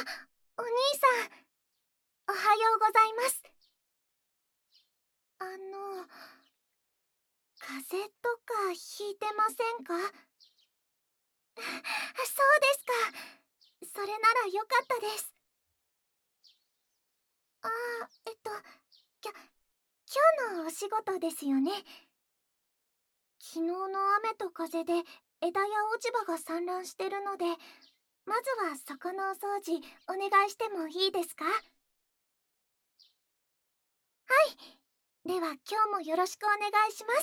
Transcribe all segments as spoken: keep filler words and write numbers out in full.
お兄さん、おはようございます。あの、風邪とかひいてませんか？そうですか。それならよかったです。ああ、えっと、きょ、今日のお仕事ですよね。昨日の雨と風で枝や落ち葉が散乱してるので、まずはそこのお掃除お願いしてもいいですか？はい。では今日もよろしくお願いします。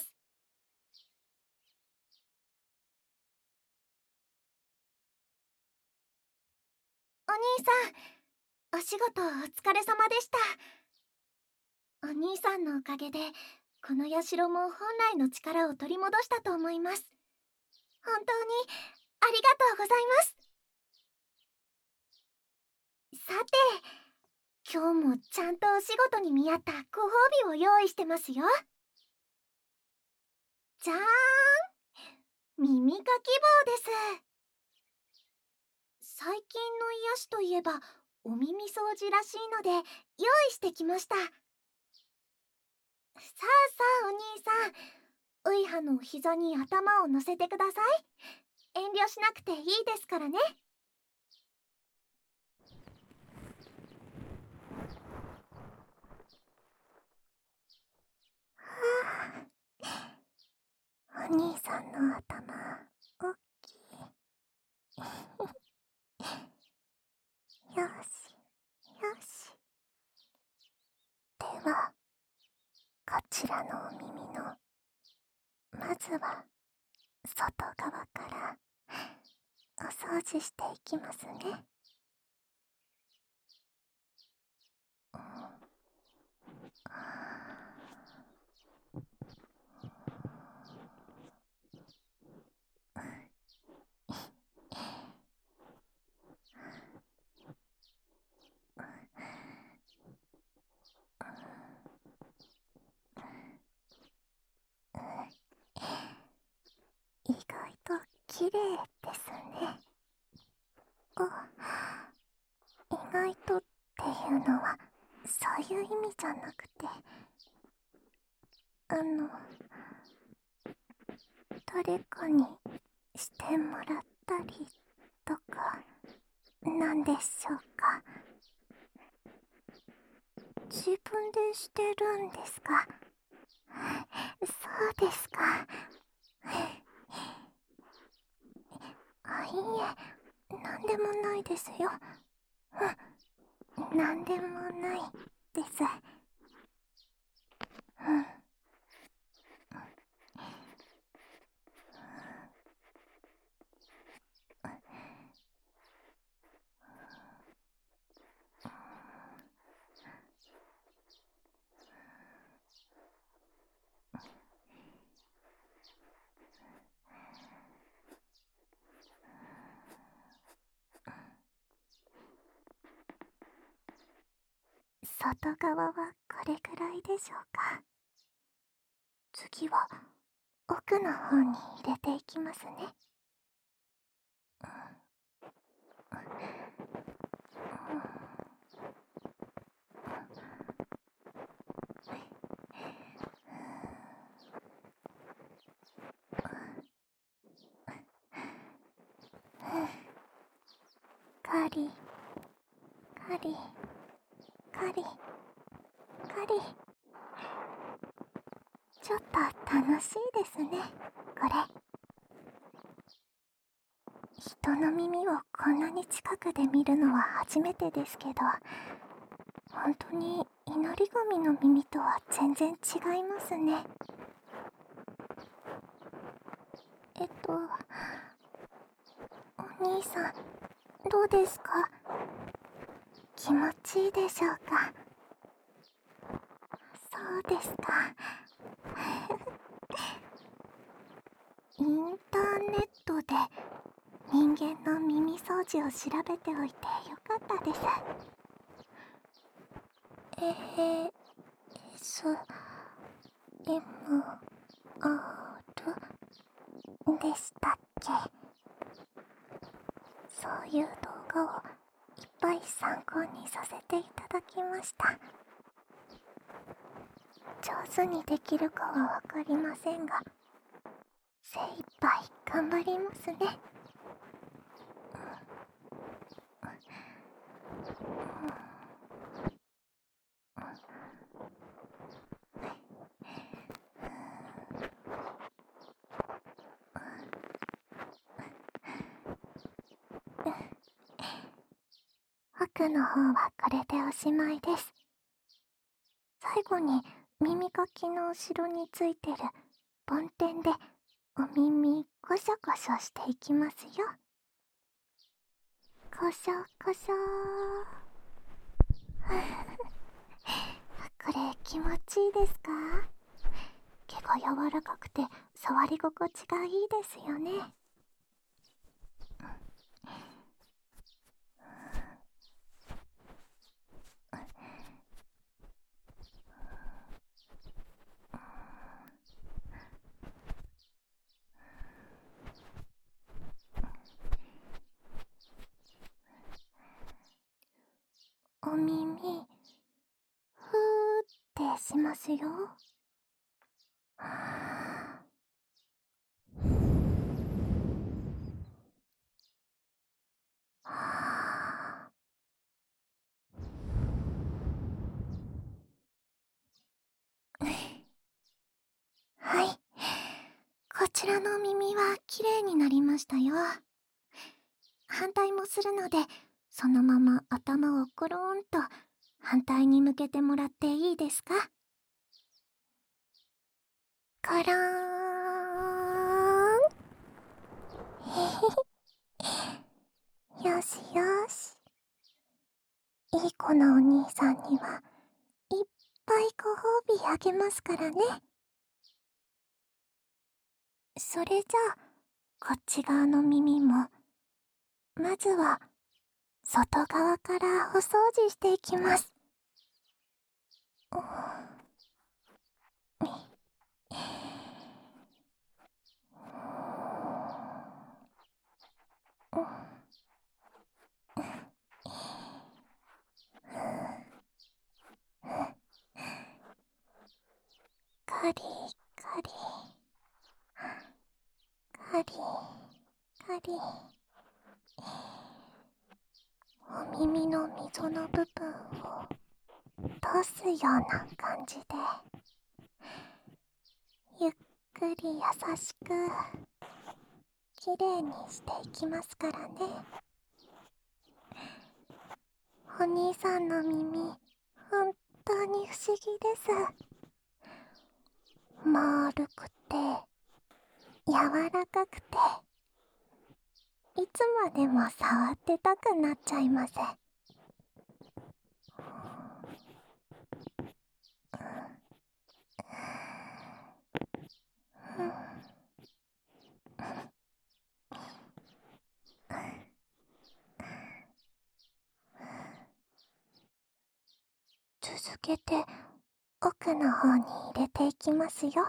お兄さん、お仕事お疲れ様でした。お兄さんのおかげでこの社も本来の力を取り戻したと思います。本当にありがとうございます。さて、今日もちゃんとお仕事に見合ったご褒美を用意してますよ。じゃーん、耳かき棒です。最近の癒しといえばお耳掃除らしいので用意してきました。さあさあお兄さん、ウイハの膝に頭を乗せてください。遠慮しなくていいですからね。はあ、お兄さんの頭おっきい。よしよし。ではこちらのお耳のまずは外側からお掃除していきますね。意外と綺麗ですね。お、意外とっていうのはそういう意味じゃなくて、あの、誰かにしてもらったりとかなんでしょうか？自分でしてるんですか？そうですか。あ、いいえ、なんでもないですよ。うん、なんでもないです。うん。外側はこれくらいでしょうか。次は奥の方に入れていきますね。カリカリカリカリ。ちょっと楽しいですね、これ。人の耳をこんなに近くで見るのは初めてですけど、本当に祈り神の耳とは全然違いますね。えっと、お兄さん、どうですか？気持ちいいでしょうか？そうですか。インターネットで人間の耳掃除を調べておいてよかったです。えー、S、M、R でしたっけ？そういう動画をいっぱい参考にさせていただきました。上手にできるかはわかりませんが、精一杯頑張りますね。奥の方はこれでおしまいです。最後に耳かきの後ろについてる梵天でお耳ゴシャゴシャしていきますよ。ゴシャゴシャこれ気持ちいいですか？毛が柔らかくて触り心地がいいですよね。お耳ふーってしますよ。はい、こちらの耳はきれいになりましたよ。反対もするので、そのまま頭をコローンと反対に向けてもらっていいですか？コローンよしよし。いい子のお兄さんにはいっぱいご褒美あげますからね。それじゃあ、こっち側の耳も、まずは外側からお掃除していきます。カリカリカリカリ、お耳の溝の部分を通すような感じで、ゆっくり優しくきれいにしていきますからね。お兄さんの耳、本当に不思議です。丸くて柔らかくて、いつまでも触ってたくなっちゃいます。続けて奥の方に入れていきますよ。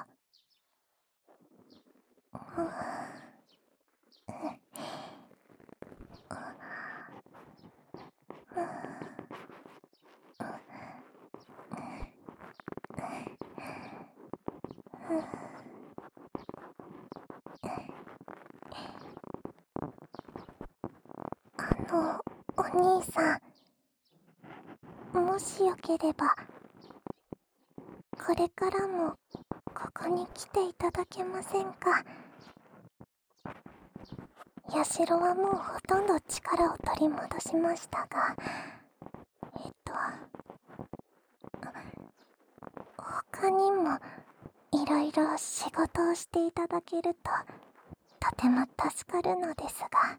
あの、お兄さん、もしよければこれからもここに来ていただけませんか？ヤシロはもうほとんど力を取り戻しましたが、えっと他にもいろいろ仕事をしていただけるととても助かるのですが、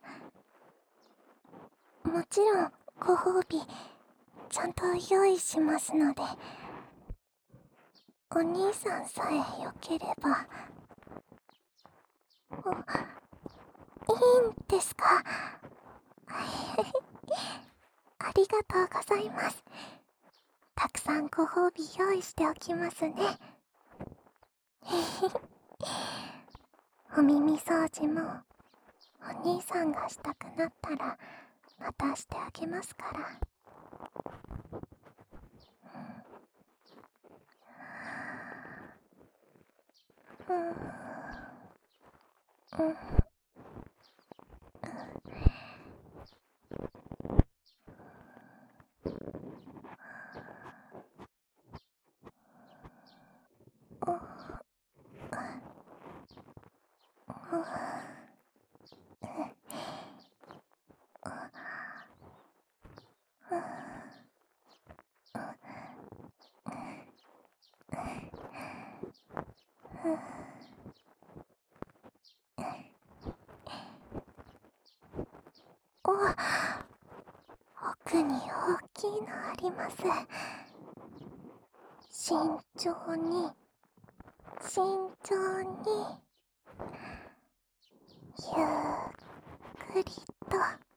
もちろんご褒美ちゃんと用意しますので、お兄さんさえよければ。いいんですか？ありがとうございます。たくさんご褒美用意しておきますね。お耳掃除もお兄さんがしたくなったらまたしてあげますから。うん、うん、うん、お、奥に大きいのあります。慎重に、慎重に、ゆっくりと。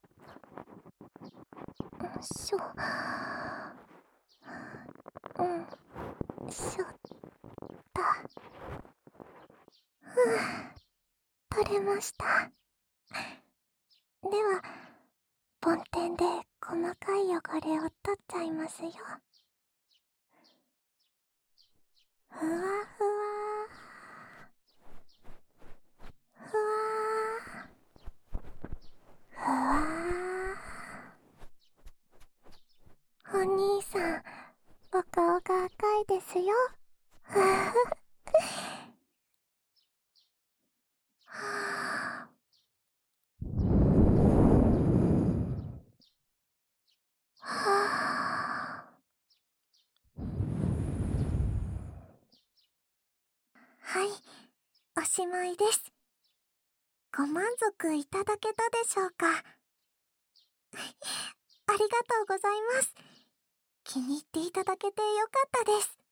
んしょ、うんしょった。ふう、取れました。では梵天で細かい汚れを取っちゃいますよ。ふわふわふわふわ。お兄さん、お顔が赤いですよ。ふふはい、おしまいです。ご満足いただけたでしょうか。ありがとうございます。気に入っていただけてよかったです。